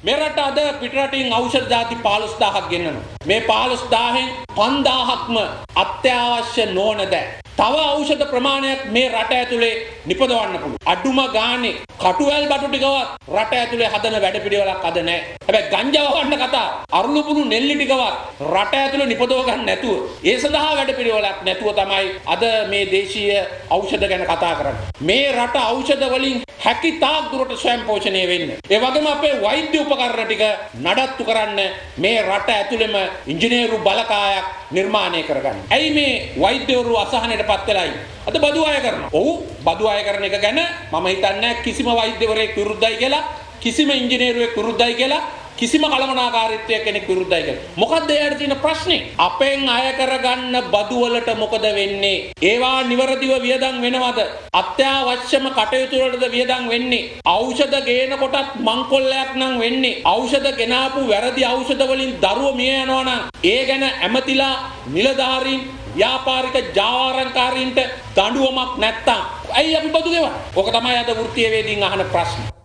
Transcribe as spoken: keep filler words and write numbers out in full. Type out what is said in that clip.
මේ රට අද පිටරටින් ඖෂධ ಜಾති පහළොස් දහසක් ගෙන්නනවා. මේ පහළොස් දහසෙන් පන්දාහක්ම අත්‍යවශ්‍ය නොවන දෑ. තව ඖෂධ ප්‍රමාණයක් මේ රට ඇතුලේ නිපදවන්න පුළුවන්. අඩුම ගානේ කටුවැල් බටු ටිකවත් රට ඇතුලේ හදන වැඩපිළිවෙලක් අද නැහැ. හැබැයි ගංජා වහන්න කතා අරුළුපුරු නෙල්ලි ටිකවත් රට ඇතුලේ නිපදව ගන්න නැතුව ඒ සඳහා වැඩපිළිවෙලක් නැතුව තමයි අද මේ දේශීය ඖෂධ ගැන කතා කරන්නේ. මේ රට ඖෂධ වලින් හැකි තාක් දුරට ස්වයං පෝෂණය වෙන්න. ඒ වගේම අපේ වෛද්‍ය උපකරණ ටික නඩත්තු කරන්න මේ රට ඇතුළෙම ඉංජිනේරු බලකායක් නිර්මාණය කරගන්න. ඇයි මේ වෛද්‍යවරු අසහනයටපත් වෙලා ඉන්නේ? අද බදු අය කරනවා. ඔව් බදු අය කරන එක ගැන මම හිතන්නේ කිසිම වෛද්‍යවරයෙක් විරුද්ධයි කියලා, කිසිම ඉංජිනේරුවෙක් විරුද්ධයි කියලා, කිසිම කළමනාකාරීත්වයක් කෙනෙක් විරුද්ධයි කියලා. මොකද්ද එයාට තියෙන ප්‍රශ්නේ? අපෙන් අය කරගන්න බදු වලට මොකද වෙන්නේ? ඒවා නිවැරදිව වියදම් වෙනවද? අත්‍යවශ්‍යම කටයුතු වලටද වියදම් වෙන්නේ? ඖෂධ ගේන කොටත් මංකොල්ලයක් නම් වෙන්නේ. ඖෂධ ගෙනාපු වැරදි ඖෂධ වලින් දරුවෝ මිය යනවා නම් ඒ ගැන ඇමතිලා නිලධාරීන් ව්‍යාපාරික ජාවාරම්කාරීන්ට දඬුවමක් නැත්තම් ඇයි අපි බදු ගෙවන්නේ? ඕක තමයි අද වෘත්තීය වේදීන් අහන ප්‍රශ්නේ.